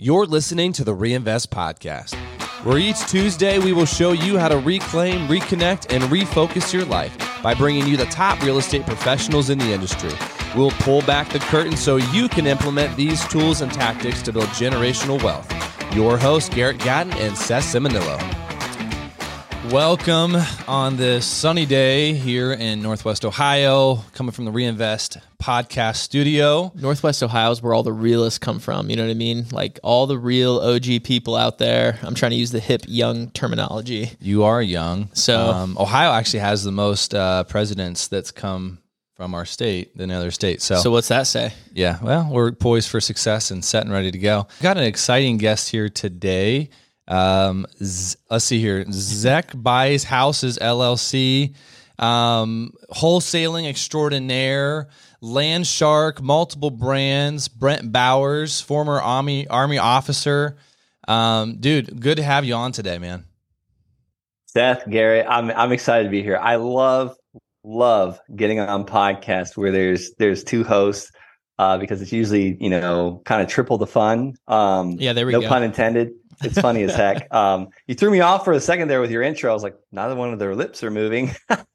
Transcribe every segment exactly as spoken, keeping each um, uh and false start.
You're listening to the Reinvest Podcast, where each Tuesday we will show you how to reclaim, reconnect, and refocus your life by bringing you the top real estate professionals in the industry. We'll pull back the curtain so you can implement these tools and tactics to build generational wealth. Your hosts, Garrett Gatton and Seth Simonillo. Welcome on this sunny day here in Northwest Ohio, coming from the Reinvest Podcast studio. Northwest Ohio is where all the realists come from. You know what I mean? Like all the real O G people out there. I'm trying to use the hip, young terminology. You are young. So um, Ohio actually has the most uh, presidents that's come from our state than other states. So, so what's that say? Yeah, well, we're poised for success and set and ready to go. Got an exciting guest here today. Um, Z- let's see here. Zek Buys Houses L L C, um, wholesaling extraordinaire, Land Shark, multiple brands. Brent Bowers, former Army Army officer. Um, dude, good to have you on today, man. Seth, Garrett, I'm I'm excited to be here. I love love getting on podcasts where there's there's two hosts uh, because it's usually you know kind of triple the fun. Um, yeah, there we no go. No pun intended. It's funny as heck. Um, you threw me off for a second there with your intro. I was like, neither one of their lips are moving. but,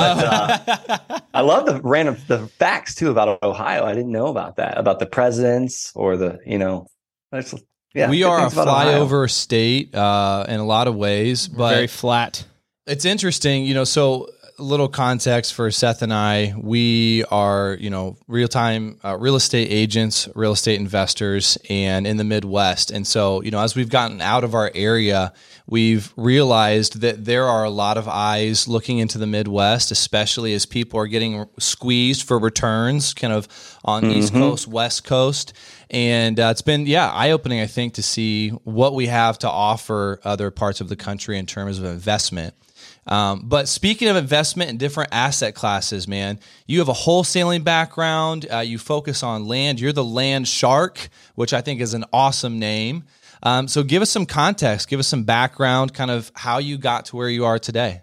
uh, I love the random the facts too about Ohio. I didn't know about that, about the presidents or the, you know, just, yeah. We are a flyover state uh, in a lot of ways, but very flat. It's interesting, you know, so a little context for Seth and I, we are, you know, real-time uh, real estate agents, real estate investors, and in the Midwest. And so, you know, as we've gotten out of our area, we've realized that there are a lot of eyes looking into the Midwest, especially as people are getting squeezed for returns kind of on mm-hmm. East Coast, West Coast. And uh, it's been, yeah, eye-opening, I think, to see what we have to offer other parts of the country in terms of investment. Um, but speaking of investment in different asset classes, man, you have a wholesaling background. Uh, you focus on land. You're the Land Shark, which I think is an awesome name. Um, so give us some context, give us some background, kind of how you got to where you are today.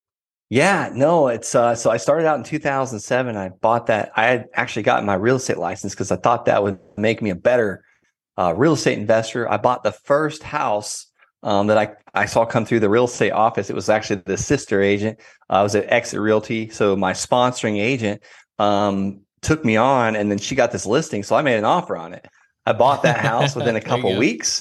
Yeah, no, it's uh, so I started out in two thousand seven. I bought that. I had actually gotten my real estate license because I thought that would make me a better uh, real estate investor. I bought the first house Um, that I, I saw come through the real estate office. It was actually the sister agent. Uh, I was at Exit Realty. So my sponsoring agent um, took me on, and then she got this listing. So I made an offer on it. I bought that house within a couple weeks,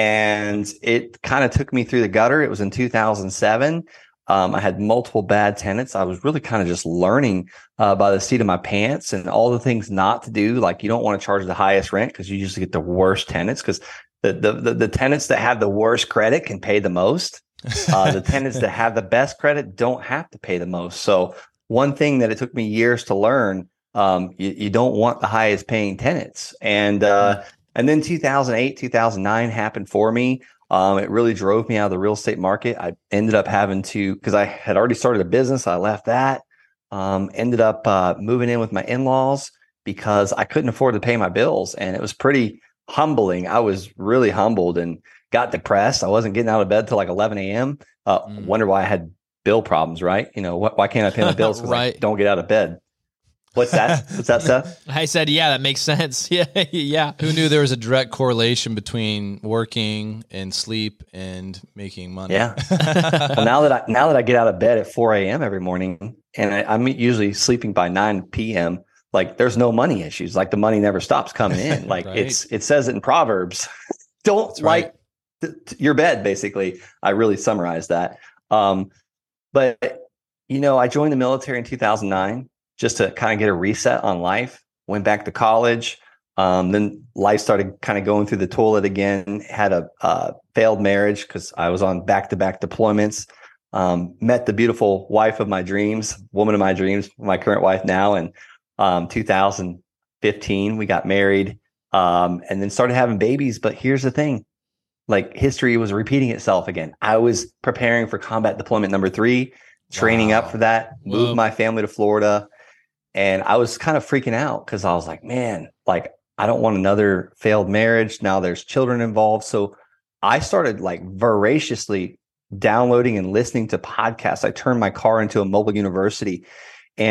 and it kind of took me through the gutter. It was in two thousand seven. Um, I had multiple bad tenants. I was really kind of just learning uh, by the seat of my pants and all the things not to do. Like you don't want to charge the highest rent because you usually get the worst tenants because The, the the the tenants that have the worst credit can pay the most. Uh, the tenants that have the best credit don't have to pay the most. So one thing that it took me years to learn, um, you, you don't want the highest paying tenants. And uh, and then two thousand eight, two thousand nine happened for me. Um, it really drove me out of the real estate market. I ended up having to, because I had already started a business. I left that, um, ended up uh, moving in with my in-laws because I couldn't afford to pay my bills. And it was pretty humbling. I was really humbled and got depressed. I wasn't getting out of bed till like eleven a.m. Uh, mm. Wonder why I had bill problems, right? You know, wh- why can't I pay my bills? Because right. I don't get out of bed. What's that? What's that, Seth? I said, yeah, that makes sense. Yeah, yeah. Who knew there was a direct correlation between working and sleep and making money? Yeah. Well, now that I now that I get out of bed at four a.m. every morning, and I, I'm usually sleeping by nine p.m., like there's no money issues. Like the money never stops coming in. Like right. it's, it says it in Proverbs, don't That's right. like th- th- your bed. Basically, I really summarized that. Um, but you know, I joined the military in two thousand nine just to kind of get a reset on life, went back to college. Um, then life started kind of going through the toilet again, had a uh, failed marriage because I was on back-to-back deployments. Um, met the beautiful wife of my dreams, woman of my dreams, my current wife now. And Um, two thousand fifteen, we got married, um, and then started having babies. But here's the thing, like history was repeating itself again. I was preparing for combat deployment number three, training wow. up for that, moved Whoa. my family to Florida. And I was kind of freaking out because I was like, man, like, I don't want another failed marriage. Now there's children involved. So I started like voraciously downloading and listening to podcasts. I turned my car into a mobile university. And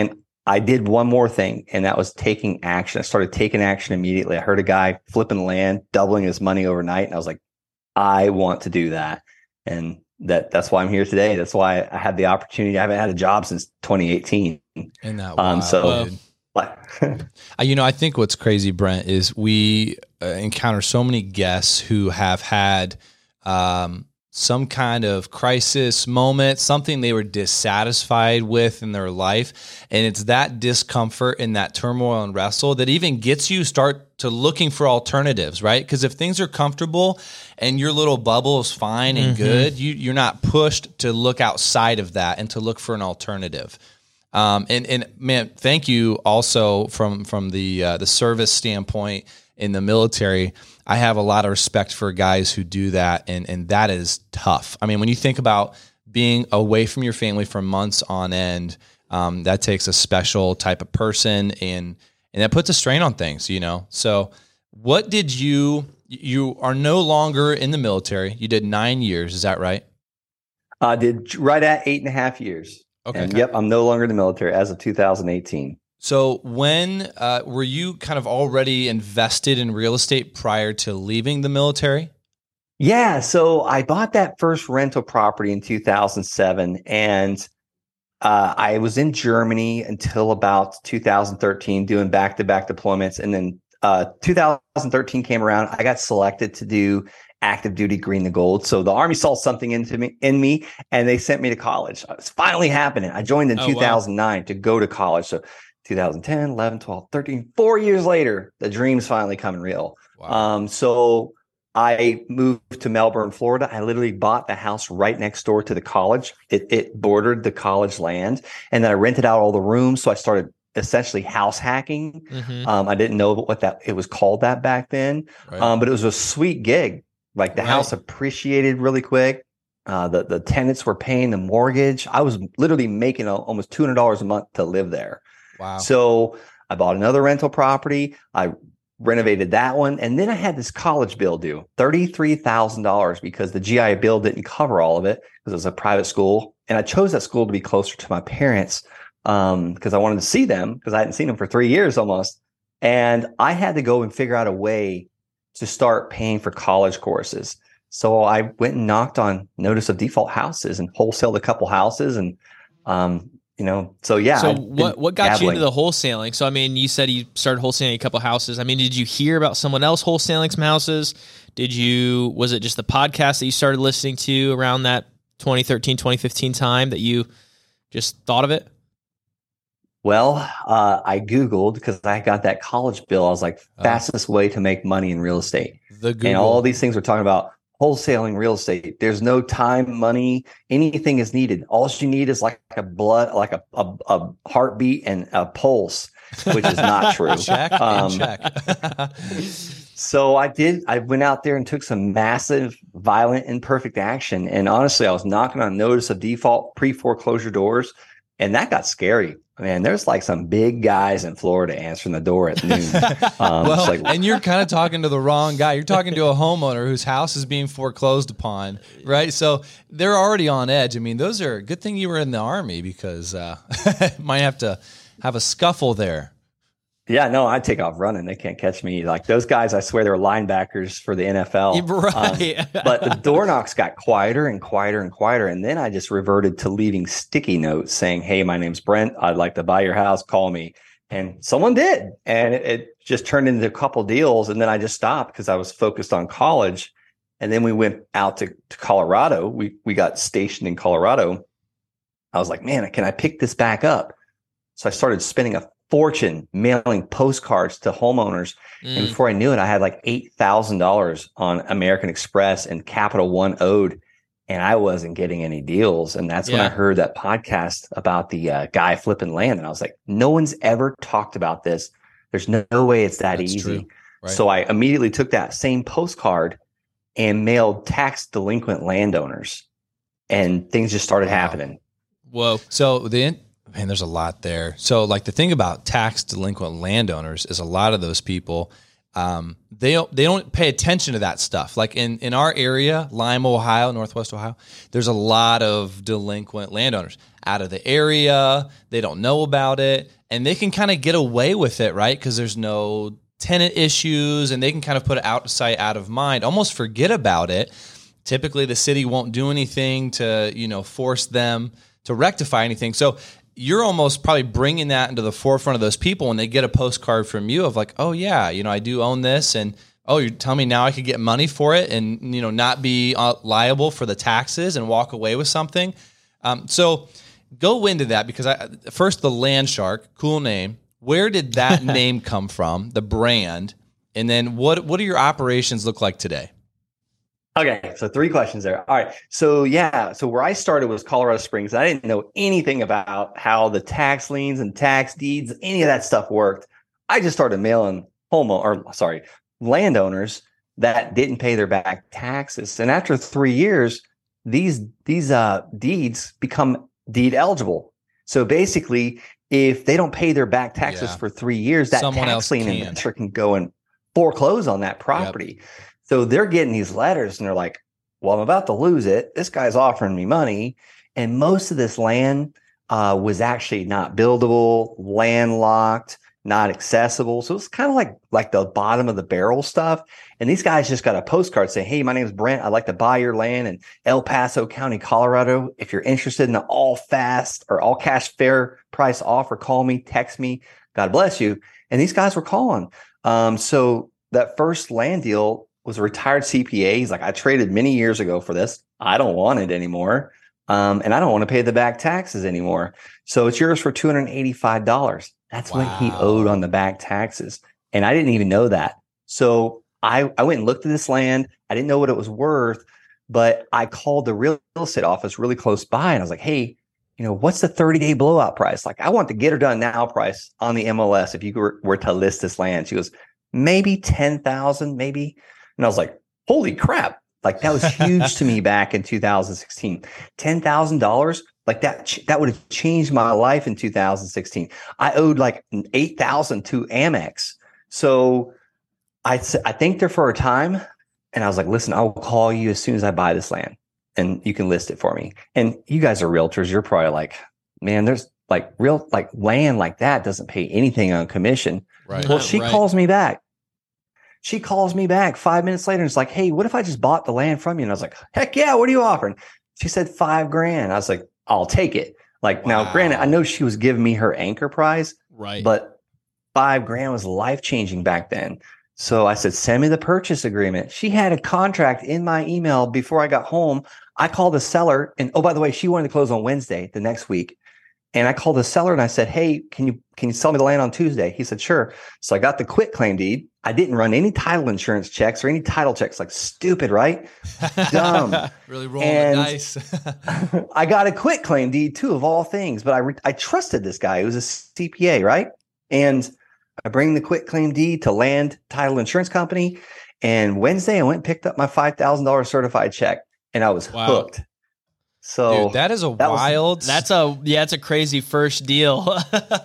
I did one more thing, and that was taking action. I started taking action immediately. I heard a guy flipping land, doubling his money overnight, and I was like, I want to do that. And that that's why I'm here today. That's why I had the opportunity. I haven't had a job since twenty eighteen. And that um, wild, so, you know, I think what's crazy, Brent, is we uh, encounter so many guests who have had um, some kind of crisis moment, something they were dissatisfied with in their life. And it's that discomfort and that turmoil and wrestle that even gets you start to looking for alternatives, right? Because if things are comfortable and your little bubble is fine and mm-hmm. good, you, you're not pushed to look outside of that and to look for an alternative. Um, and, and man, thank you also from, from the, uh, the service standpoint in the military. I have a lot of respect for guys who do that. And, and that is tough. I mean, when you think about being away from your family for months on end, um, that takes a special type of person, and, and that puts a strain on things, you know? So what did you, you are no longer in the military. You did nine years. Is that right? I did right at eight and a half years. Okay. And yep, I'm no longer in the military as of two thousand eighteen. So when uh, were you kind of already invested in real estate prior to leaving the military? Yeah. So I bought that first rental property in two thousand seven, and uh, I was in Germany until about two thousand thirteen doing back-to-back deployments. And then uh, two thousand thirteen came around. I got selected to do active duty green to gold. So the Army saw something into me in me, and they sent me to college. It's finally happening. I joined in oh, two thousand nine wow. to go to college. So two thousand ten, eleven, twelve, thirteen, four years later, the dream's finally coming real. Wow. Um, so I moved to Melbourne, Florida. I literally bought the house right next door to the college. It, it bordered the college land, and then I rented out all the rooms. So I started essentially house hacking. Mm-hmm. Um, I didn't know what that, it was called that back then. Right. Um, but it was a sweet gig. Like the right. house appreciated really quick. Uh, the, the tenants were paying the mortgage. I was literally making a, almost two hundred dollars a month to live there. Wow. So I bought another rental property. I renovated that one. And then I had this college bill due, thirty-three thousand dollars, because the G I Bill didn't cover all of it because it was a private school. And I chose that school to be closer to my parents um, because I wanted to see them, because I hadn't seen them for three years almost. And I had to go and figure out a way to start paying for college courses. So I went and knocked on notice of default houses and wholesaled a couple houses. And, um, you know, so yeah. So what, what got dabbling. you into the wholesaling? So, I mean, you said you started wholesaling a couple houses. I mean, did you hear about someone else wholesaling some houses? Did you, was it just the podcast that you started listening to around that twenty thirteen, twenty fifteen time that you just thought of it? Well, uh, I Googled, because I got that college bill. I was like, fastest uh, way to make money in real estate. The Google. And all these things we're talking about, wholesaling real estate. There's no time, money, anything is needed. All you need is like a blood, like a, a, a heartbeat and a pulse, which is not true. Check um, and check. So I did, I went out there and took some massive, violent, imperfect action. And honestly, I was knocking on notice of default pre-foreclosure doors, and that got scary. Man, there's like some big guys in Florida answering the door at noon. Um, well, like, and you're kind of talking to the wrong guy. You're talking to a homeowner whose house is being foreclosed upon, right? So they're already on edge. I mean, those are good thing you were in the Army, because uh, might have to have a scuffle there. Yeah, no, I take off running. They can't catch me. Like those guys, I swear they're linebackers for the N F L. Right. Um, but the door knocks got quieter and quieter and quieter. And then I just reverted to leaving sticky notes saying, hey, my name's Brent. I'd like to buy your house. Call me. And someone did. And it, it just turned into a couple deals. And then I just stopped because I was focused on college. And then we went out to, to Colorado. We, we got stationed in Colorado. I was like, man, can I pick this back up? So I started spending a fortune mailing postcards to homeowners. Mm. And before I knew it, I had like eight thousand dollars on American Express and Capital One owed, and I wasn't getting any deals. And that's yeah. when I heard that podcast about the uh, guy flipping land. And I was like, no one's ever talked about this. There's no, no way it's that that's easy. Right. So I immediately took that same postcard and mailed tax delinquent landowners, and things just started wow. happening. Whoa. So the Man, there's a lot there. So like the thing about tax delinquent landowners is a lot of those people, um, they don't they don't pay attention to that stuff. Like in in our area, Lima, Ohio, Northwest Ohio, there's a lot of delinquent landowners out of the area. They don't know about it, and they can kind of get away with it, right? Because there's no tenant issues, and they can kind of put it out of sight, out of mind, almost forget about it. Typically, the city won't do anything to, you know, force them to rectify anything. So you're almost probably bringing that into the forefront of those people when they get a postcard from you of like, oh yeah, you know, I do own this, and oh, you're telling me now I could get money for it and, you know, not be uh, liable for the taxes and walk away with something. Um, so go into that, because I first the Land Shark, cool name. Where did that name come from? The brand, and then what what do your operations look like today? Okay, so three questions there. All right, so yeah, so where I started was Colorado Springs. I didn't know anything about how the tax liens and tax deeds, any of that stuff worked. I just started mailing home or sorry, landowners that didn't pay their back taxes, and after three years, these these uh, deeds become deed eligible. So basically, if they don't pay their back taxes Yeah. for three years, that Someone else tax lien can. investor can go and foreclose on that property. Yep. So they're getting these letters and they're like, well, I'm about to lose it. This guy's offering me money. And most of this land uh, was actually not buildable, landlocked, not accessible. So it's kind of like, like the bottom of the barrel stuff. And these guys just got a postcard saying, hey, my name is Brent. I'd like to buy your land in El Paso County, Colorado. If you're interested in an all fast or all cash fair price offer, call me, text me. God bless you. And these guys were calling. Um, so that first land deal was a retired C P A. He's like, I traded many years ago for this. I don't want it anymore. Um, and I don't want to pay the back taxes anymore. So it's yours for two hundred eighty-five dollars. That's Wow. what he owed on the back taxes. And I didn't even know that. So I, I went and looked at this land. I didn't know what it was worth, but I called the real estate office really close by. And I was like, hey, you know, what's the thirty day blowout price? Like, I want the get her done now price on the M L S if you were, were to list this land. She goes, maybe ten thousand, maybe. And I was like, holy crap. Like, that was huge to me back in two thousand sixteen. ten thousand dollars, like that, that would have changed my life in two thousand sixteen. I owed like eight thousand dollars to Amex. So I, I thanked her for her time. And I was like, listen, I'll call you as soon as I buy this land and you can list it for me. And you guys are realtors. You're probably like, man, there's like real, like land like that doesn't pay anything on commission. Right. Well, she Right. calls me back. She calls me back five minutes later and it's like, hey, what if I just bought the land from you? And I was like, heck yeah, what are you offering? She said five grand. I was like, I'll take it. Like, Wow. now, granted, I know she was giving me her anchor prize, Right. but five grand was life changing back then. So I said, send me the purchase agreement. She had a contract in my email before I got home. I called the seller, and oh, by the way, she wanted to close on Wednesday, the next week. And I called the seller and I said, hey, can you can you sell me the land on Tuesday? He said, sure. So I got the quit claim deed. I didn't run any title insurance checks or any title checks. Like, stupid, right? Dumb. Really rolling And the dice. I got a quit claim deed too, of all things. But I re- I trusted this guy. He was a C P A, right? And I bring the quit claim deed to Land Title Insurance Company. And Wednesday, I went and picked up my five thousand dollars certified check, and I was Wow. hooked. So Dude, that is a that was- wild. That's a yeah, it's a crazy first deal.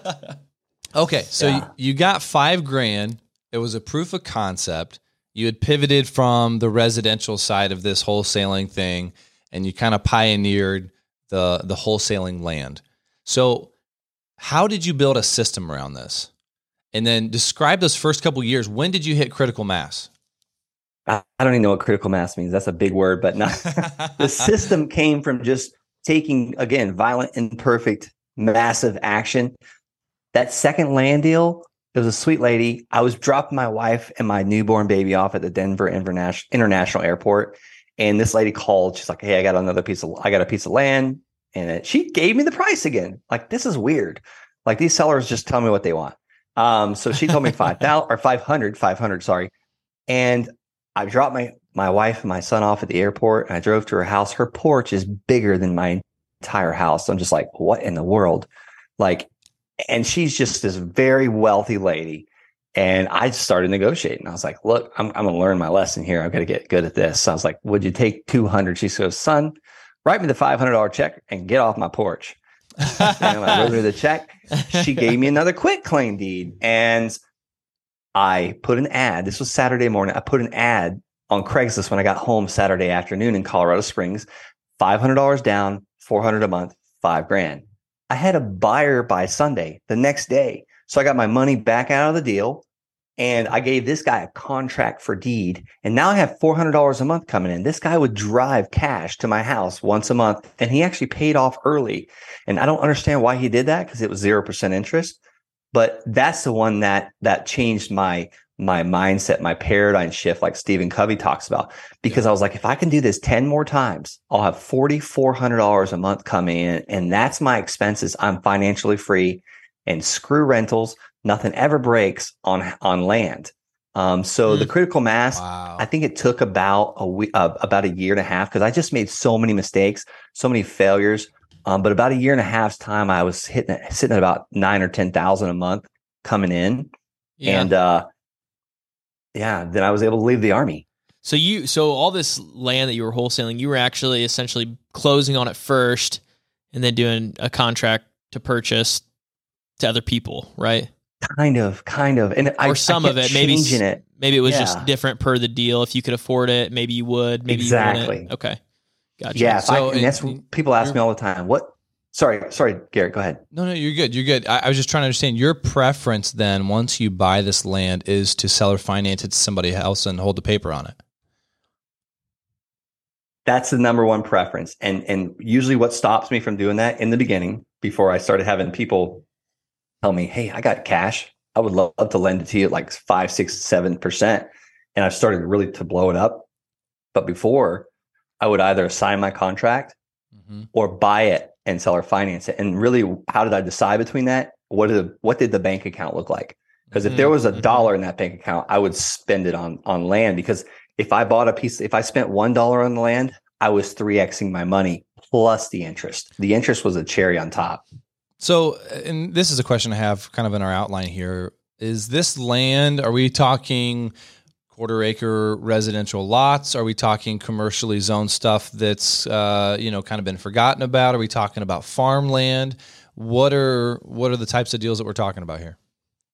Okay, so Yeah. you, you got five grand. It was a proof of concept. You had pivoted from the residential side of this wholesaling thing, and you kind of pioneered the the wholesaling land. So, how did you build a system around this? And then describe those first couple of years. When did you hit critical mass? I I don't even know what critical mass means. That's a big word, but not the system came from just taking, again, violent, imperfect, massive action. That second land deal, it was a sweet lady. I was dropping my wife and my newborn baby off at the Denver International International Airport, and this lady called. She's like, "Hey, I got another piece of I got a piece of land," and it, she gave me the price again. Like, this is weird. Like, these sellers just tell me what they want. Um, so she told me five thousand or five hundred, five hundred, sorry, and I dropped my my wife and my son off at the airport, and I drove to her house. Her porch is bigger than my entire house. I'm just like, what in the world? Like, and she's just this very wealthy lady. And I just started negotiating. I was like, look, I'm, I'm going to learn my lesson here. I've got to get good at this. So I was like, would you take two hundred? She goes, son, write me the five hundred dollars check and get off my porch. And I wrote her the check. She gave me another quit claim deed. And I put an ad. This was Saturday morning. I put an ad on Craigslist when I got home Saturday afternoon in Colorado Springs, five hundred dollars down, four hundred dollars a month, five grand. I had a buyer by Sunday, the next day. So I got my money back out of the deal and I gave this guy a contract for deed. And now I have four hundred dollars a month coming in. This guy would drive cash to my house once a month and he actually paid off early. And I don't understand why he did that because it was zero percent interest. But that's the one that that changed my my mindset, my paradigm shift, like Stephen Covey talks about. Because yeah. I was like, if I can do this ten more times, I'll have four thousand four hundred dollars a month coming in. And that's my expenses. I'm financially free and screw rentals. Nothing ever breaks on, on land. Um, so mm. the critical mass, wow. I think it took about a week, uh, about a year and a half because I just made so many mistakes, so many failures. Um, but about a year and a half's time, I was hitting sitting at about nine or ten thousand a month coming in, yeah. and uh, yeah, then I was able to leave the Army. So you, so all this land that you were wholesaling, you were actually essentially closing on it first, and then doing a contract to purchase to other people, right? Kind of, kind of, and or I, some I of it, maybe it. Maybe it was yeah. just different per the deal. If you could afford it, maybe you would. Maybe exactly. you wouldn't. Okay. Gotcha. Yeah, so I, and that's what people ask me all the time. What? Sorry, sorry, Garrett. Go ahead. No, no, you're good. You're good. I, I was just trying to understand your preference. Then, once you buy this land, is to sell or finance it to somebody else and hold the paper on it. That's the number one preference, and and usually what stops me from doing that in the beginning, before I started having people tell me, "Hey, I got cash. I would love to lend it to you at like five, six, seven percent," and I've started really to blow it up. But before, I would either sign my contract mm-hmm. or buy it and sell or finance it. And really, how did I decide between that? What did the, what did the bank account look like? Because mm-hmm. if there was a dollar in that bank account, I would spend it on on land. Because if I bought a piece, if I spent one dollar on the land, I was three Xing my money plus the interest. The interest was a cherry on top. So, and this is a question I have kind of in our outline here. Is this land, are we talking quarter acre residential lots? Are we talking commercially zoned stuff that's, uh, you know, kind of been forgotten about? Are we talking about farmland? What are, what are the types of deals that we're talking about here?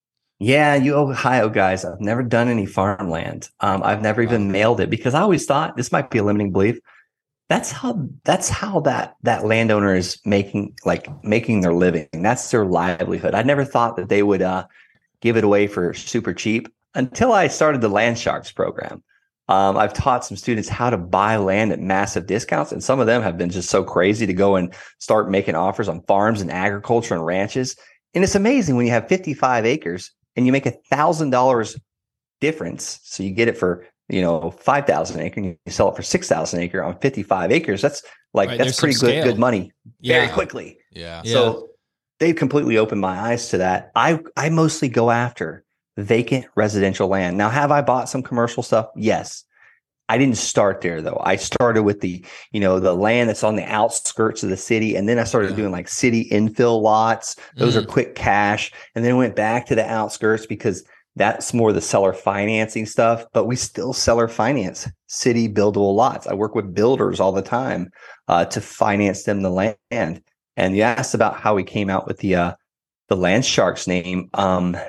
Yeah, you Ohio guys, I've never done any farmland. Um, I've never even wow. mailed it because I always thought this might be a limiting belief. That's how, that's how that, that landowner is making, like making their living. That's their livelihood. I never thought that they would, uh, give it away for super cheap. Until I started the Land Sharks program. Um, I've taught some students how to buy land at massive discounts, and some of them have been just so crazy to go and start making offers on farms and agriculture and ranches. And it's amazing when you have fifty-five acres and you make a thousand dollars difference. So you get it for, you know, five thousand acre and you sell it for six thousand acre on fifty-five acres. That's like, right, that's pretty good, good money yeah. very quickly. Yeah. So yeah. they've completely opened my eyes to that. I, I mostly go after vacant residential land. Now, have I bought some commercial stuff? Yes. I didn't start there though. I started with the, you know, the land that's on the outskirts of the city. And then I started yeah. doing like city infill lots. Those mm. are quick cash. And then went back to the outskirts because that's more the seller financing stuff, but we still seller finance city buildable lots. I work with builders all the time uh, to finance them the land. And you asked about how we came out with the, uh, the Land Sharks name. Um,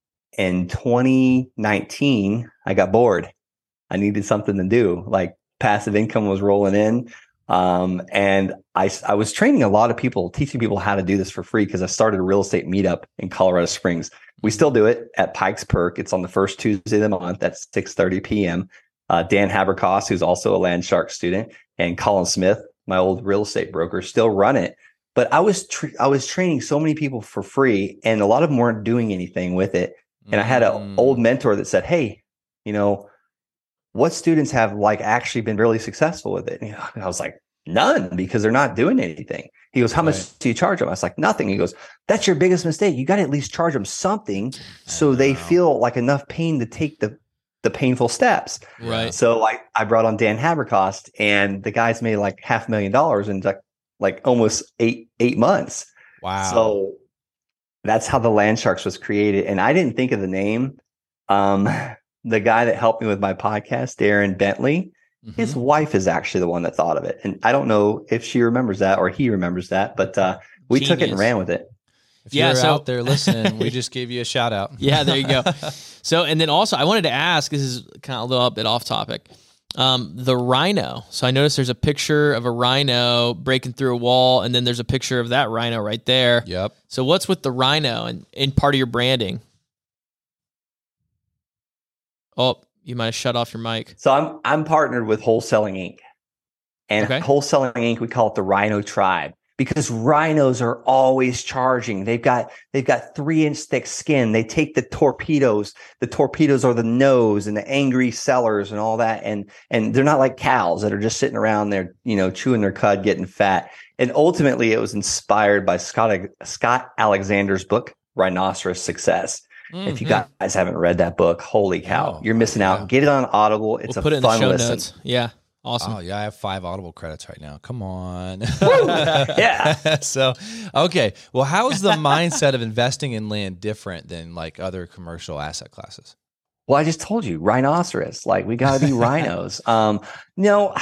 In twenty nineteen, I got bored. I needed something to do. Like passive income was rolling in. Um, and I, I was training a lot of people, teaching people how to do this for free because I started a real estate meetup in Colorado Springs. We still do it at Pikes Perk. It's on the first Tuesday of the month at six thirty p.m. Uh, Dan Haberkos, who's also a Land Shark student, and Colin Smith, my old real estate broker, still run it. But I was tra- I was training so many people for free, and a lot of them weren't doing anything with it. And I had an old mentor that said, "Hey, you know, what students have like actually been really successful with it?" And I was like, "None, because they're not doing anything." He goes, "How right. much do you charge them?" I was like, "Nothing." He goes, "That's your biggest mistake. You got to at least charge them something so they feel like enough pain to take the the painful steps." Right. So I, I brought on Dan Haberkost, and the guy's made like half a million dollars in like, like almost eight eight months. Wow. So that's how the Land Sharks was created. And I didn't think of the name. Um, the guy that helped me with my podcast, Darren Bentley, mm-hmm. his wife is actually the one that thought of it. And I don't know if she remembers that or he remembers that, but uh, we Genius. took it and ran with it. If yeah, you're so, out there listening, we just gave you a shout out. Yeah, there you go. So, and then also I wanted to ask, this is kind of a little bit off topic. Um, the rhino. So I noticed there's a picture of a rhino breaking through a wall, and then there's a picture of that rhino right there. Yep. So what's with the rhino and in part of your branding? Oh, you might have shut off your mic. So I'm I'm partnered with Wholesaling Incorporated. And Okay. Wholesaling Incorporated, we call it the Rhino Tribe, because rhinos are always charging. They've got they've got three inch thick skin. They take the torpedoes. The torpedoes are the nose and the angry sellers and all that. And and they're not like cows that are just sitting around there, you know, chewing their cud, getting fat. And ultimately, it was inspired by Scott Scott Alexander's book, Rhinoceros Success. Mm-hmm. If you guys haven't read that book, holy cow, oh, you're missing out. Yeah. Get it on Audible. It's we'll a put it in fun the show listen. Notes. Yeah. Awesome. Oh, yeah. I have five Audible credits right now. Come on. Yeah. So, okay. Well, how is the mindset of investing in land different than like other commercial asset classes? Well, I just told you, rhinoceros. Like, we got to be rhinos. Um, no,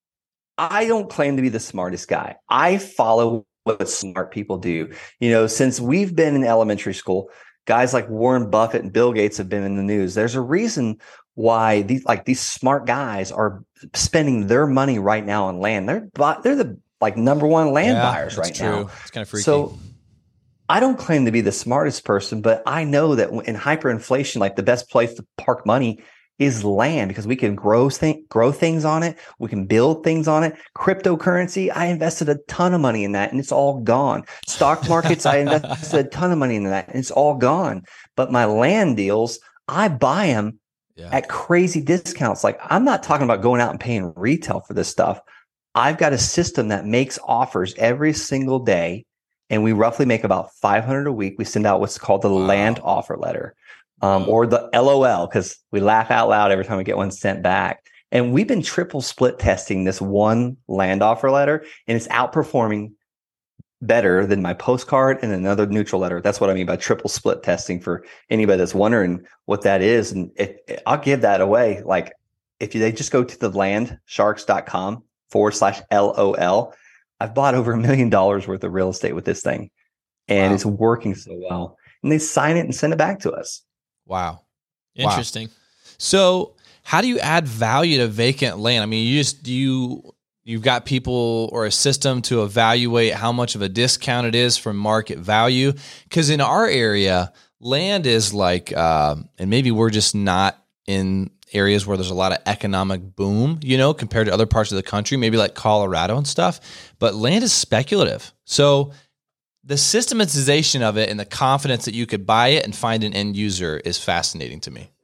I don't claim to be the smartest guy. I follow what smart people do. You know, since we've been in elementary school, guys like Warren Buffett and Bill Gates have been in the news. There's a reason why these like these smart guys are spending their money right now on land. They're they're the like number one land yeah, buyers right true. now. It's kind of freaky. So I don't claim to be the smartest person, but I know that in hyperinflation, like the best place to park money is land, because we can grow th- grow things on it. We can build things on it. Cryptocurrency, I invested a ton of money in that and it's all gone. Stock markets, I invested a ton of money in that and it's all gone. But my land deals, I buy them yeah. at crazy discounts. Like, I'm not talking about going out and paying retail for this stuff. I've got a system that makes offers every single day, and we roughly make about five hundred a week. We send out what's called the wow. land offer letter, um, or the L O L, because we laugh out loud every time we get one sent back. And we've been triple split testing this one land offer letter, and it's outperforming better than my postcard and another neutral letter. That's what I mean by triple split testing, for anybody that's wondering what that is. And it, it, I'll give that away. Like, if you, they just go to the landsharks.com forward slash L O L, I've bought over a million dollars worth of real estate with this thing, and wow. it's working so well. And they sign it and send it back to us. Wow. Interesting. Wow. So how do you add value to vacant land? I mean, you just, you, you've got people or a system to evaluate how much of a discount it is from market value. Because in our area, land is like, uh, and maybe we're just not in areas where there's a lot of economic boom, you know, compared to other parts of the country, maybe like Colorado and stuff. But land is speculative. So the systematization of it and the confidence that you could buy it and find an end user is fascinating to me.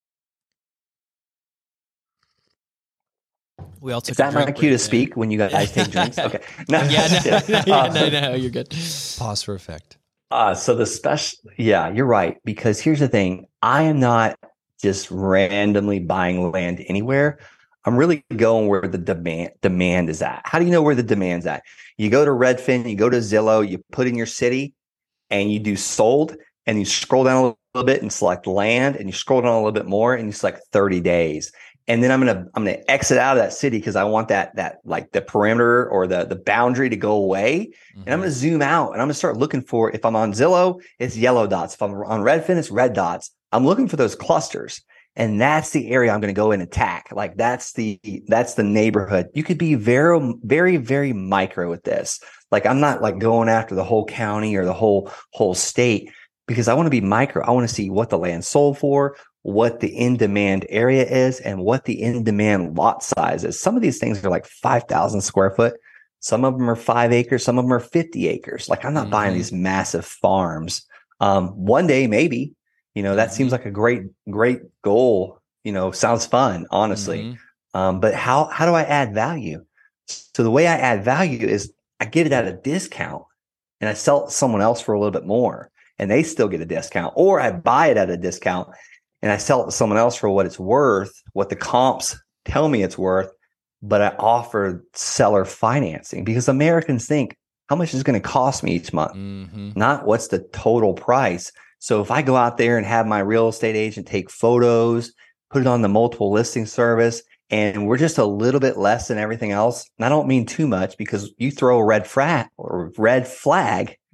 We all took Is that my cue to there. speak when you guys take drinks? Okay. No, yeah, no, yeah, uh, no, no, you're good. Pause for effect. Uh, so the special, yeah, you're right. Because here's the thing. I am not just randomly buying land anywhere. I'm really going where the demand demand is at. How do you know where the demand's at? You go to Redfin, you go to Zillow, you put in your city, and you do sold, and you scroll down a little bit and select land, and you scroll down a little bit more, and you select thirty days. And then I'm gonna I'm gonna exit out of that city because I want that that like the perimeter or the the boundary to go away. Mm-hmm. And I'm gonna zoom out and I'm gonna start looking for, if I'm on Zillow, it's yellow dots. If I'm on Redfin, it's red dots. I'm looking for those clusters. And that's the area I'm going to go and attack. Like that's the that's the neighborhood. You could be very, very, very micro with this. Like, I'm not like going after the whole county or the whole whole state, because I want to be micro. I want to see what the land sold for, what the in-demand area is, and what the in-demand lot size is. Some of these things are like five thousand square foot. Some of them are five acres. Some of them are fifty acres. Like, I'm not mm-hmm. buying these massive farms. Um, one day, maybe. You know, that mm-hmm. seems like a great, great goal. You know, sounds fun, honestly. Mm-hmm. Um, but how how do I add value? So the way I add value is I get it at a discount and I sell it to someone else for a little bit more, and they still get a discount. Or I buy it at a discount and I sell it to someone else for what it's worth, what the comps tell me it's worth, but I offer seller financing, because Americans think, how much is it going to cost me each month? Mm-hmm. Not what's the total price. So if I go out there and have my real estate agent take photos, put it on the multiple listing service, and we're just a little bit less than everything else. And I don't mean too much, because you throw a red frat or red flag,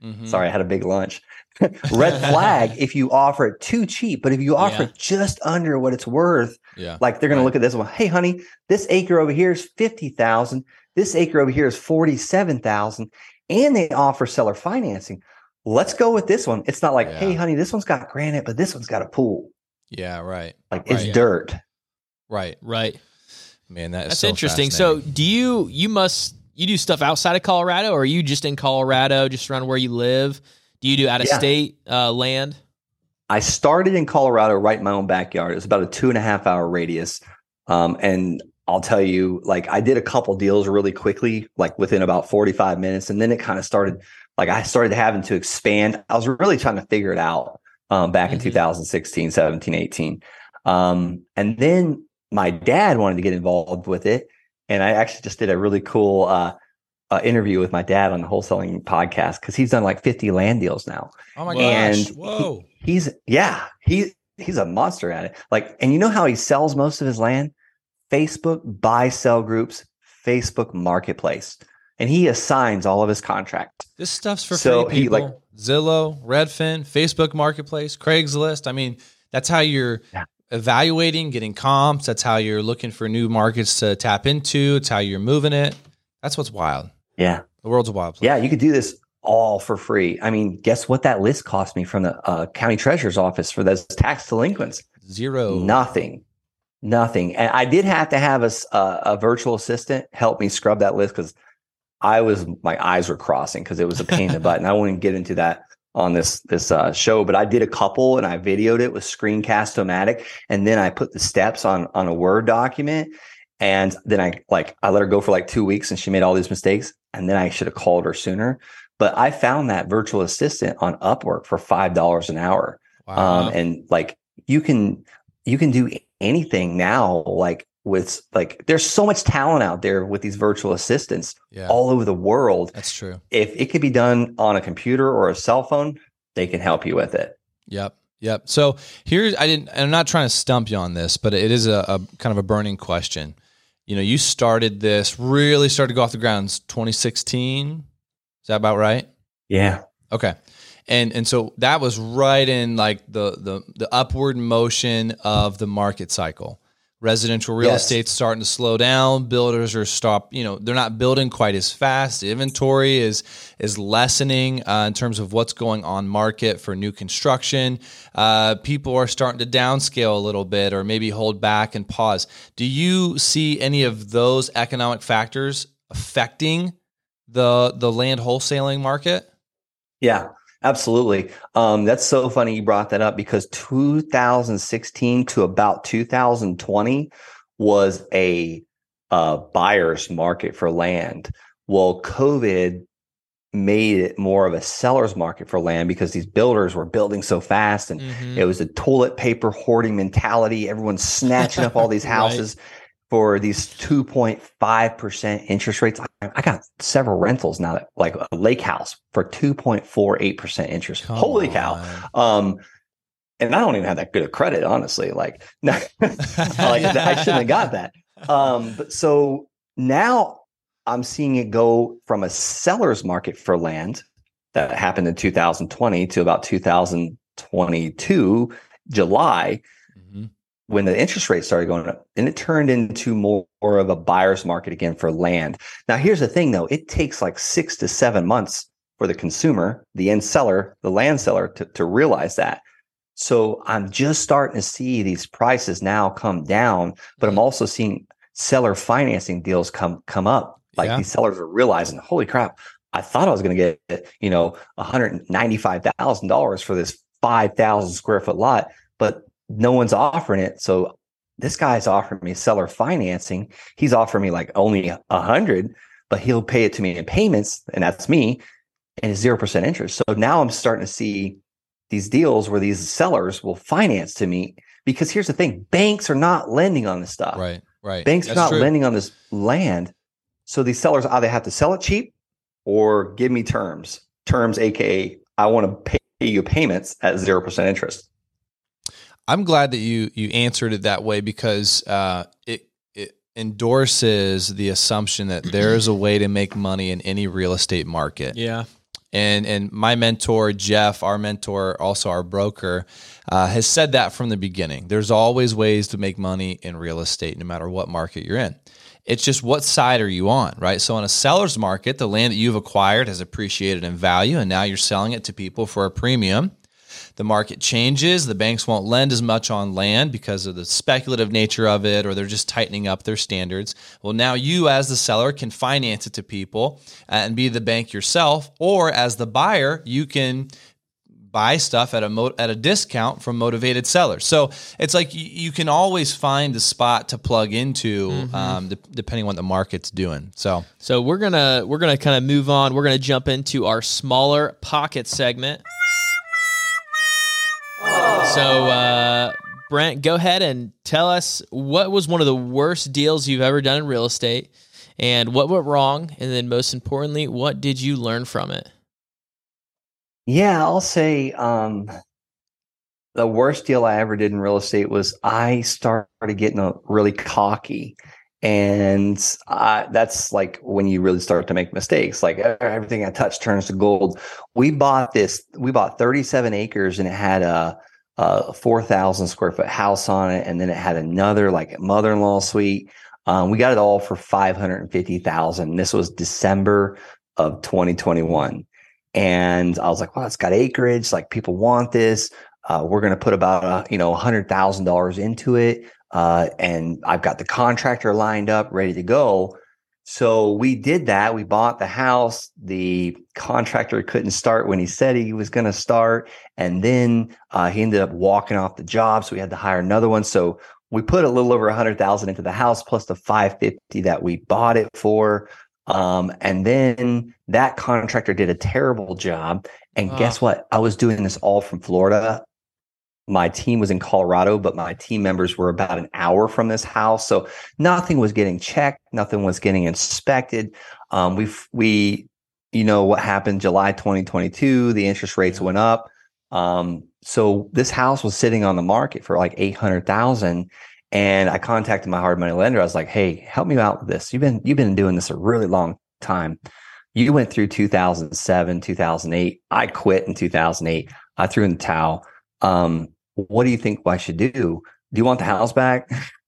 Mm-hmm. Sorry, I had a big lunch. Red flag if you offer it too cheap, but if you offer yeah. it just under what it's worth, yeah. like they're going right. to look at this one. Hey, honey, this acre over here is fifty thousand. This acre over here is forty-seven thousand, and they offer seller financing. Let's go with this one. It's not like, yeah. hey, honey, this one's got granite, but this one's got a pool. Yeah, right. Like right. it's dirt. Right, right. Man, that is that's so interesting. So, do you you must you do stuff outside of Colorado, or are you just in Colorado, just around where you live? Do you do out of yeah. state uh, land? I started in Colorado, right in my own backyard. It was about a two and a half hour radius, um, and I'll tell you, like I did a couple deals really quickly, like within about forty-five minutes, and then it kind of started. Like I started having to expand. I was really trying to figure it out um, back mm-hmm. in two thousand sixteen, seventeen, eighteen. Um, and then my dad wanted to get involved with it. And I actually just did a really cool uh, uh, interview with my dad on the wholesaling podcast because he's done like fifty land deals now. Oh my gosh. And Whoa. He, he's, yeah, he, he's a monster at it. Like, and you know how he sells most of his land? Facebook buy sell groups, Facebook marketplace. And he assigns all of his contracts. This stuff's for so free, people. He, like, Zillow, Redfin, Facebook Marketplace, Craigslist. I mean, that's how you're yeah. evaluating, getting comps. That's how you're looking for new markets to tap into. It's how you're moving it. That's what's wild. Yeah. The world's a wild place. Yeah, you could do this all for free. I mean, guess what that list cost me from the uh, county treasurer's office for those tax delinquents? Zero. Nothing. Nothing. And I did have to have a, a, a virtual assistant help me scrub that list because I was, my eyes were crossing because it was a pain in the butt. And I wouldn't get into that on this, this uh, show, but I did a couple and I videoed it with Screencast-O-Matic. And then I put the steps on, on a Word document. And then I like, I let her go for like two weeks and she made all these mistakes. And then I should have called her sooner. But I found that virtual assistant on Upwork for five dollars an hour. Wow. Um, and like, you can, you can do anything now, like, with like, there's so much talent out there with these virtual assistants yeah. all over the world. That's true. If it could be done on a computer or a cell phone, they can help you with it. Yep. Yep. So here's, I didn't, I'm not trying to stump you on this, but it is a, a kind of a burning question. You know, you started this, really started to go off the ground in twenty sixteen. Is that about right? Yeah. Okay. And and so that was right in like the the the upward motion of the market cycle. Residential real yes. estate's starting to slow down. Builders are stop, you know, they're not building quite as fast. The inventory is is lessening uh, in terms of what's going on market for new construction. Uh, people are starting to downscale a little bit or maybe hold back and pause. Do you see any of those economic factors affecting the the land wholesaling market? Yeah. Absolutely. Um, that's so funny you brought that up because two thousand sixteen to about two thousand twenty was a uh, buyer's market for land. Well, COVID made it more of a seller's market for land because these builders were building so fast and mm-hmm. it was a toilet paper hoarding mentality. Everyone's snatching up all these houses. Right. For these two point five percent interest rates. I, I got several rentals now, that, like a lake house for two point four eight percent interest. Come Holy on. cow. Um, and I don't even have that good of credit, honestly. Like, like I shouldn't have got that. Um, but so now I'm seeing it go from a seller's market for land that happened in two thousand twenty to about two thousand twenty-two, July. When the interest rate started going up, and it turned into more, more of a buyer's market again for land. Now, here's the thing, though. It takes like six to seven months for the consumer, the end seller, the land seller to, to realize that. So I'm just starting to see these prices now come down, but I'm also seeing seller financing deals come come up. Like yeah. these sellers are realizing, holy crap, I thought I was going to get, you know, one hundred ninety-five thousand dollars for this five thousand square foot lot, but no one's offering it. So this guy's offering me seller financing. He's offering me like only a hundred, but he'll pay it to me in payments. And that's me. And it's zero percent interest. So now I'm starting to see these deals where these sellers will finance to me because here's the thing. Banks are not lending on this stuff. Right. Right. Banks that's are not true. lending on this land. So these sellers either have to sell it cheap or give me terms, terms, A K A I want to pay you payments at zero percent interest. I'm glad that you you answered it that way because uh, it it endorses the assumption that there is a way to make money in any real estate market. Yeah, And and my mentor, Jeff, our mentor, also our broker, uh, has said that from the beginning. There's always ways to make money in real estate, no matter what market you're in. It's just what side are you on, right? So in a seller's market, the land that you've acquired has appreciated in value, and now you're selling it to people for a premium. The market changes. The banks won't lend as much on land because of the speculative nature of it, or they're just tightening up their standards. Well, now you as the seller can finance it to people and be the bank yourself, or as the buyer, you can buy stuff at a mo- at a discount from motivated sellers. So it's like you, you can always find a spot to plug into, mm-hmm. um, de- depending on what the market's doing. So, so we're gonna we're gonna kind of move on. We're gonna jump into our smaller pocket segment. So, uh, Brent, go ahead and tell us what was one of the worst deals you've ever done in real estate, and what went wrong, and then most importantly, what did you learn from it? Yeah, I'll say um, the worst deal I ever did in real estate was I started getting a, really cocky. And I, that's like when you really start to make mistakes. Like everything I touch turns to gold. We bought this, we bought thirty-seven acres, and it had a, a four thousand square foot house on it. And then it had another like mother-in-law suite. Um, we got it all for five hundred fifty thousand dollars. This was December of twenty twenty-one. And I was like, well, it's got acreage. Like people want this. Uh, we're going to put about, uh, you know, one hundred thousand dollars into it. Uh, and I've got the contractor lined up, ready to go. So we did that. We bought the house. The contractor couldn't start when he said he was going to start. And then uh, he ended up walking off the job. So we had to hire another one. So we put a little over one hundred thousand dollars into the house plus the five hundred fifty thousand dollars that we bought it for. Um, and then that contractor did a terrible job. And oh. guess what? I was doing this all from Florida. My team was in Colorado, but my team members were about an hour from this house. So nothing was getting checked. Nothing was getting inspected. Um, we, we, you know, what happened July twenty twenty-two, the interest rates yeah. went up. Um, so this house was sitting on the market for like eight hundred thousand. And I contacted my hard money lender. I was like, hey, help me out with this. You've been, you've been doing this a really long time. You went through two thousand seven, two thousand eight. I quit in two thousand eight. I threw in the towel. Um, what do you think I should do? Do you want the house back?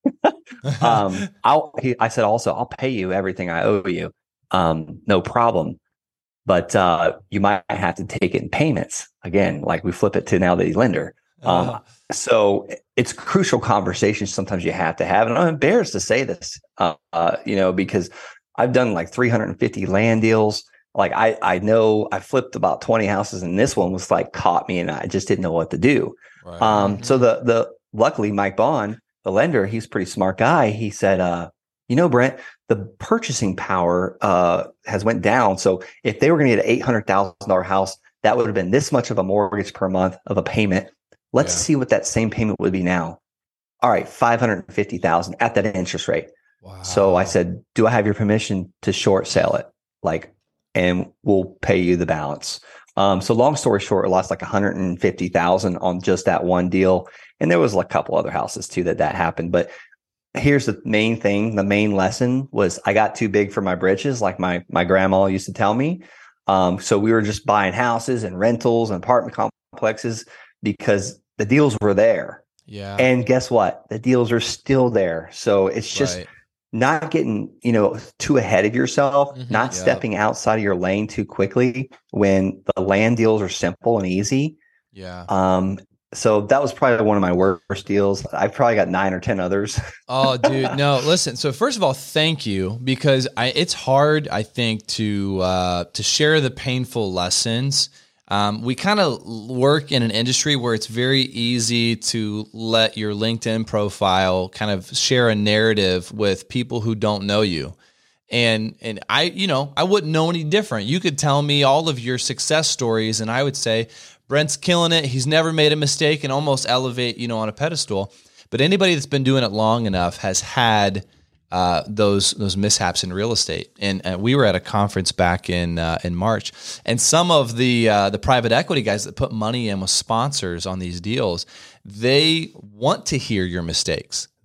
um, I'll, he, I said, also, I'll pay you everything I owe you. Um, no problem. But uh, you might have to take it in payments. Again, like we flip it to now the lender. Um, uh, so it's crucial conversations sometimes you have to have. And I'm embarrassed to say this, uh, uh, you know, because I've done like three hundred fifty land deals. Like I, I know I flipped about twenty houses, and this one was like caught me, and I just didn't know what to do. Right. Um, mm-hmm. So the, the, luckily Mike Bond, the lender, he's a pretty smart guy. He said, uh, you know, Brent, the purchasing power, uh, has went down. So if they were going to get an eight hundred thousand dollars house, that would have been this much of a mortgage per month of a payment. Let's yeah. see what that same payment would be now. All right, five hundred fifty thousand dollars at that interest rate. Wow. So I said, do I have your permission to short sale it? Like, and we'll pay you the balance. Um, so long story short, I lost like one hundred fifty thousand dollars on just that one deal. And there was like a couple other houses too that that happened. But here's the main thing. The main lesson was I got too big for my britches, like my, my grandma used to tell me. Um, so we were just buying houses and rentals and apartment complexes because the deals were there. Yeah. And guess what? The deals are still there. So it's just right. not getting, you know, too ahead of yourself, mm-hmm. not yep. stepping outside of your lane too quickly when the land deals are simple and easy. Yeah. Um, so that was probably one of my worst deals. I've probably got nine or ten others. Oh, dude, no, listen. So first of all, thank you, because I, it's hard, I think, to, uh, to share the painful lessons. Um, we kind of work in an industry where it's very easy to let your LinkedIn profile kind of share a narrative with people who don't know you. And, and I, you know, I wouldn't know any different. You could tell me all of your success stories and I would say, Brent's killing it. He's never made a mistake, and almost elevate, you know, on a pedestal. But anybody that's been doing it long enough has had uh, those those mishaps in real estate. And uh, we were at a conference back in uh, in March, and some of the uh, the private equity guys that put money in with sponsors on these deals, they want to hear your mistakes.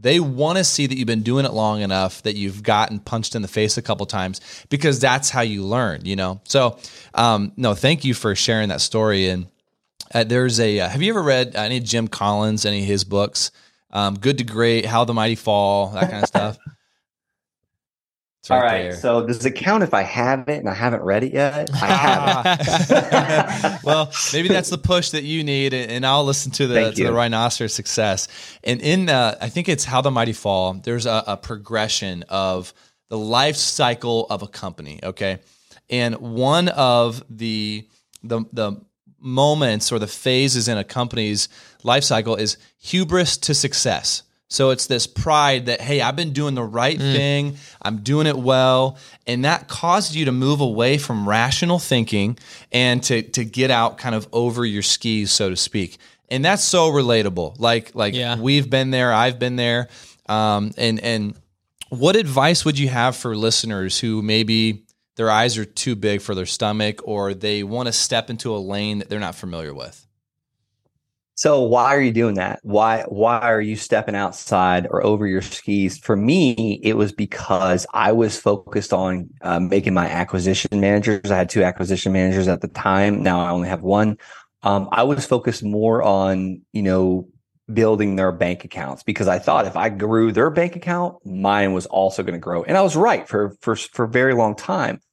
They want to see that you've been doing it long enough, that you've gotten punched in the face a couple times, because that's how you learn, you know? So, um, no, thank you for sharing that story. And uh, there's a, uh, have you ever read any Jim Collins, any of his books? Um, Good to Great, How the Mighty Fall, that kind of stuff. Right. All right. There. So does it count if I have it and I haven't read it yet? I haven't. Well, maybe that's the push that you need, and I'll listen to the to the Rhinoceros Success. And in, uh, I think it's How the Mighty Fall. There's a, a progression of the life cycle of a company. Okay, and one of the the the moments or the phases in a company's life cycle is hubris to success. So it's this pride that, hey, I've been doing the right mm. thing. I'm doing it well. And that caused you to move away from rational thinking and to to get out kind of over your skis, so to speak. And that's so relatable. Like, like yeah. we've been there, I've been there. Um, and, and what advice would you have for listeners who maybe their eyes are too big for their stomach, or they want to step into a lane that they're not familiar with? So why are you doing that? Why why are you stepping outside or over your skis? For me, it was because I was focused on uh, making my acquisition managers. I had two acquisition managers at the time. Now I only have one. Um, I was focused more on, you know, building their bank accounts, because I thought if I grew their bank account, mine was also going to grow. And I was right for, for, for a very long time,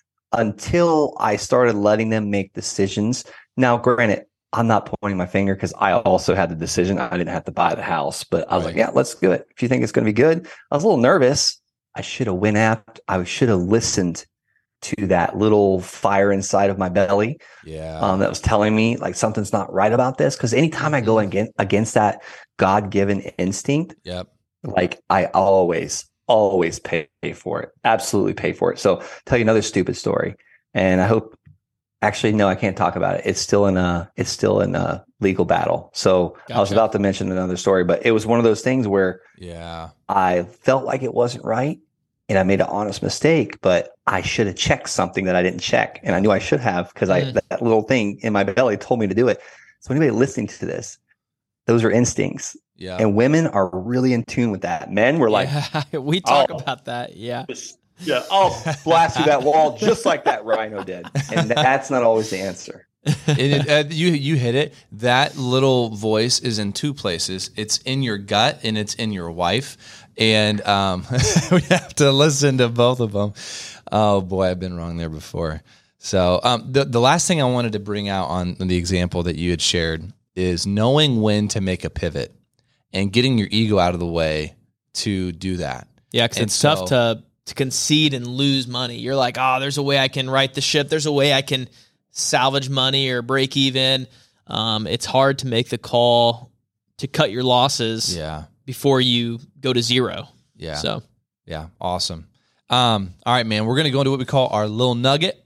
until I started letting them make decisions. Now, granted, I'm not pointing my finger, because I also had the decision. I didn't have to buy the house, but I was right. like, yeah, let's do it. If you think it's going to be good. I was a little nervous. I should have went after, I should have listened to that little fire inside of my belly. Yeah. Um, that was telling me like something's not right about this. Because anytime I go against, against that God-given instinct, yep. like I always, always pay for it. Absolutely pay for it. So tell you another stupid story. And I hope, Actually, no, I can't talk about it. It's still in a it's still in a legal battle. So gotcha. I was about to mention another story, but it was one of those things where yeah, I felt like it wasn't right, and I made an honest mistake. But I should have checked something that I didn't check, and I knew I should have, because mm. I that, that little thing in my belly told me to do it. So anybody listening to this, those are instincts. Yeah, and women are really in tune with that. Men were like, yeah, we talk oh, about that. Yeah. Yeah, I'll blast through that wall just like that rhino did. And that's not always the answer. it, uh, you you hit it. That little voice is in two places. It's in your gut and it's in your wife. And um, we have to listen to both of them. Oh, boy, I've been wrong there before. So um, the, the last thing I wanted to bring out on the example that you had shared is knowing when to make a pivot and getting your ego out of the way to do that. Yeah, because it's so, tough to... to concede and lose money. You're like, oh, there's a way I can right the ship. There's a way I can salvage money or break even. Um, it's hard to make the call to cut your losses yeah. before you go to zero. Yeah. So, yeah. Awesome. Um, all right, man, we're going to go into what we call our little nugget.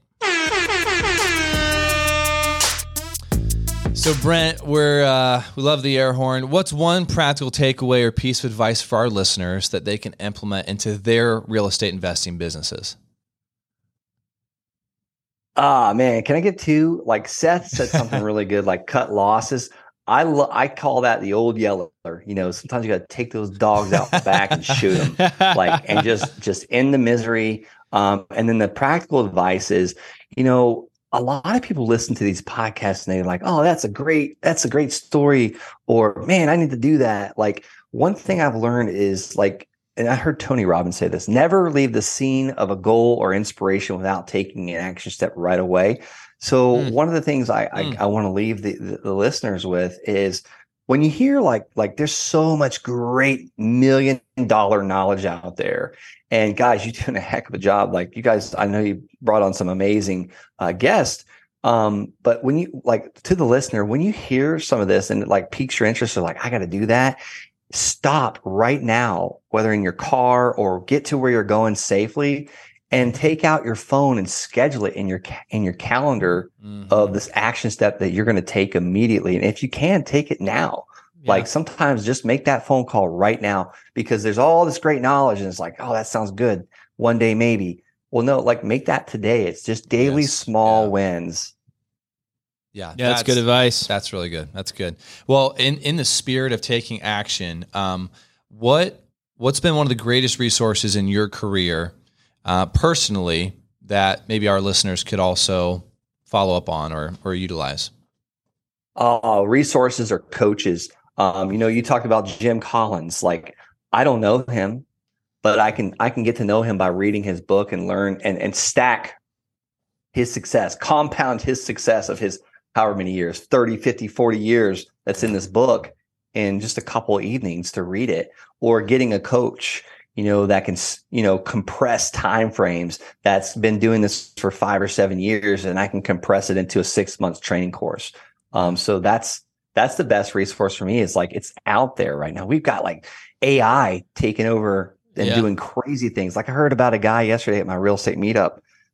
So Brent, we're uh, we love the air horn. What's one practical takeaway or piece of advice for our listeners that they can implement into their real estate investing businesses? Ah, man, can I get two? Like Seth said something really good, like cut losses. I lo- I call that the old yeller. You know, sometimes you got to take those dogs out the back and shoot them, like, and just just end the misery. Um, and then the practical advice is, you know, a lot of people listen to these podcasts and they're like, oh, that's a great, that's a great story. Or, man, I need to do that. Like, one thing I've learned is like, and I heard Tony Robbins say this, never leave the scene of a goal or inspiration without taking an action step right away. So mm. one of the things I, mm. I, I want to leave the, the, the listeners with is, when you hear like, like there's so much great million dollar knowledge out there, and guys, you're doing a heck of a job. Like you guys, I know you brought on some amazing uh, guests. Um, but when you like to the listener, when you hear some of this and it like piques your interest, or like, I got to do that, stop right now, whether in your car or get to where you're going safely, and take out your phone and schedule it in your in your calendar mm-hmm. of this action step that you're going to take immediately. And if you can, take it now. Yeah. Like sometimes just make that phone call right now, because there's all this great knowledge and it's like, oh, that sounds good. One day, maybe. Well, no, like make that today. It's just daily yes. small yeah. wins. Yeah, yeah, that's, that's good advice. That's really good. That's good. Well, in, in the spirit of taking action, um, what what's been one of the greatest resources in your career uh, personally that maybe our listeners could also follow up on or or utilize? Uh, resources or coaches. Um, you know, you talked about Jim Collins. Like, I don't know him, but I can I can get to know him by reading his book and learn and and stack his success, compound his success of his however many years, thirty, fifty, forty years that's in this book in just a couple of evenings to read it. Or getting a coach, you know, that can, you know, compress time frames, that's been doing this for five or seven years, and I can compress it into a six months training course. Um, so that's that's the best resource for me. Is like, it's out there right now. We've got like A I taking over and yeah. doing crazy things. Like, I heard about a guy yesterday at my real estate meetup.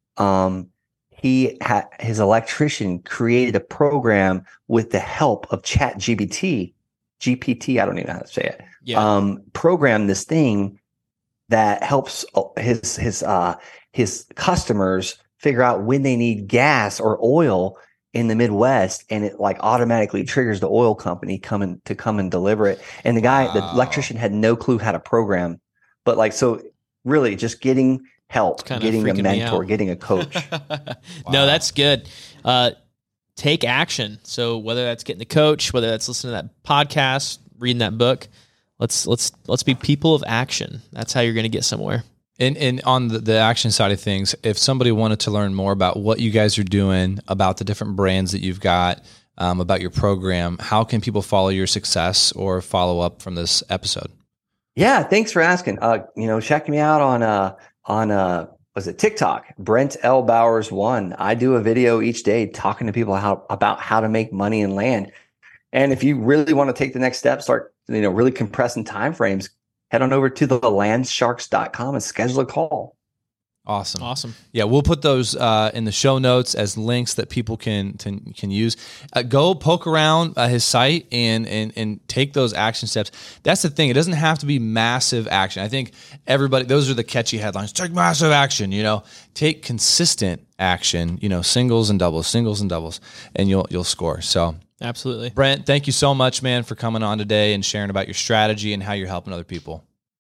Um, he had his electrician created a program with the help of Chat G P T, G P T. I don't even know how to say it. Yeah. Um, program this thing that helps his his uh, his customers figure out when they need gas or oil in the Midwest, and it like automatically triggers the oil company coming to come and deliver it. And the guy, wow. the electrician, had no clue how to program, but like, so really just getting help, getting a mentor, getting a coach. Wow. No, that's good. Uh, take action. So whether that's getting the coach, whether that's listening to that podcast, reading that book, let's let's let's be people of action. That's how you're going to get somewhere. And and on the, the action side of things, if somebody wanted to learn more about what you guys are doing, about the different brands that you've got, um, about your program, how can people follow your success or follow up from this episode? Yeah, thanks for asking. Uh, you know, check me out on uh on uh was it TikTok, Brent L. Bowers one. I do a video each day talking to people how about how to make money in land. And if you really want to take the next step, start, you know, really compressing time frames, head on over to the land sharks dot com and schedule a call. Awesome. Awesome. Yeah, we'll put those uh, in the show notes as links that people can can, can use. Uh, go poke around uh, his site and, and and take those action steps. That's the thing. It doesn't have to be massive action. I think everybody, those are the catchy headlines. Take massive action, you know. Take consistent action, you know, singles and doubles, singles and doubles, and you'll you'll score. So absolutely. Brent, thank you so much, man, for coming on today and sharing about your strategy and how you're helping other people.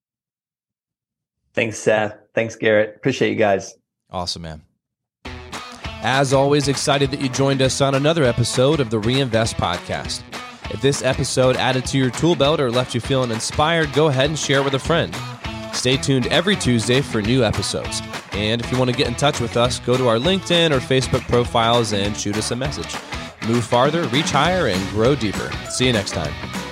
Thanks, Seth. Thanks, Garrett. Appreciate you guys. Awesome, man. As always, excited that you joined us on another episode of the Reinvest Podcast. If this episode added to your tool belt or left you feeling inspired, go ahead and share it with a friend. Stay tuned every Tuesday for new episodes. And if you want to get in touch with us, go to our LinkedIn or Facebook profiles and shoot us a message. Move farther, reach higher, and grow deeper. See you next time.